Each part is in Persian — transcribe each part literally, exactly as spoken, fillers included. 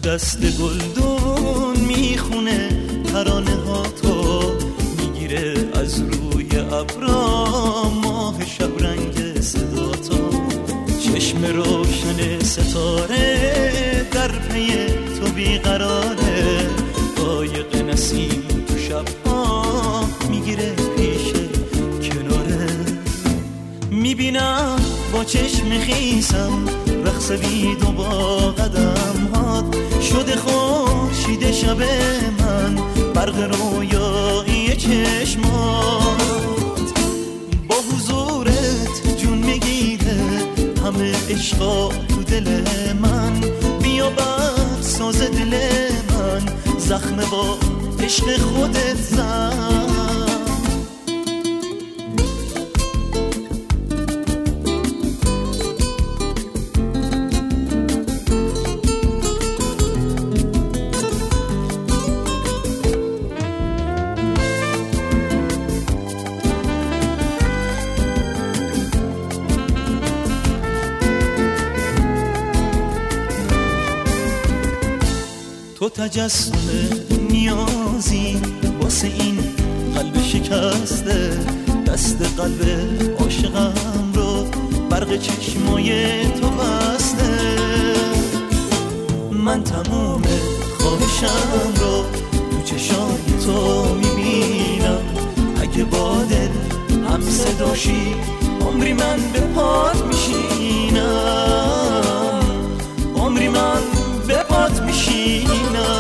دست گلدون میخونه ترانه ها تو، میگیره از روی ابرا ماه شب رنگ صدا تو. چشم روشن ستاره در پی تو بیقراره، قایق نسیم تو شبها میگیره پیش کناره. میبینم با چشم خیسم رقص بید و با قدم هات، شده خورشید شب من برق رویایی چشمات. با حضورت جون میگیره همه عشقا تو دل من، بیا بر ساز دل من زخم با عشق خودت زن. تو تجسم نیازی واسه این قلب شکسته، دست قلب عاشقم رو برق چشمای تو بسته. من تمام خواهشم رو تو چشای تو میبینم، اگه با دل هم صداشی عمری من به پات میشینم، عمری من به پات میشینم.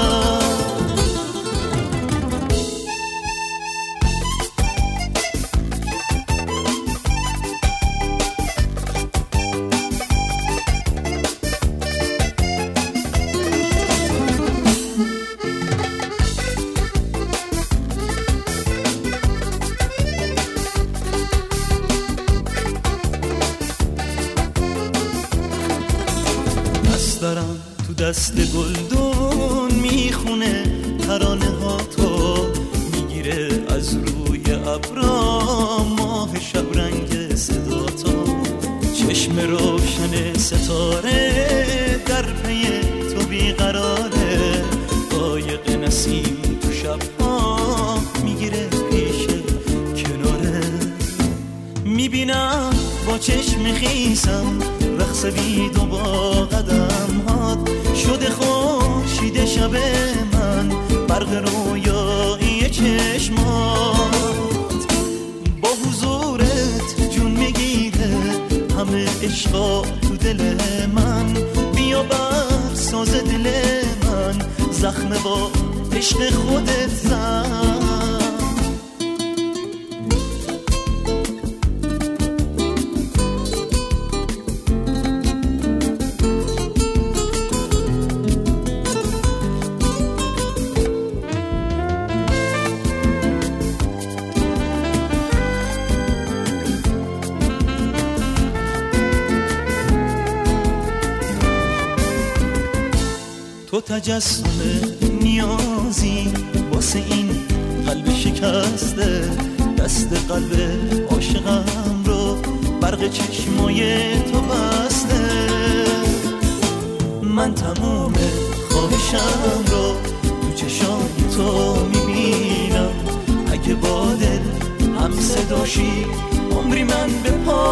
دارم تو دست گلدون میخونه ترانه ها تو، میگیره از روی ابرا ماه شب رنگ صدا تو. چشم روشن ستاره در پی تو بیقراره، قایق نسیم تو شبها میگیره پیش کناره. میبینم با چشم خیسم رقص بید و با قدم هات، شده خورشید شب من برق رویایی چشمات. با حضورت جون میگیره همه عشقا تو دل من، بیا بر ساز دل من زخم با عشق خودت زن. تو تجسم نیازی واسه این قلب شکسته، دست قلب عاشقم رو برق چشمای تو بسته. من تمام خواهشم رو تو چشای تو میبینم، اگه با دل هم صداشی عمری من به پا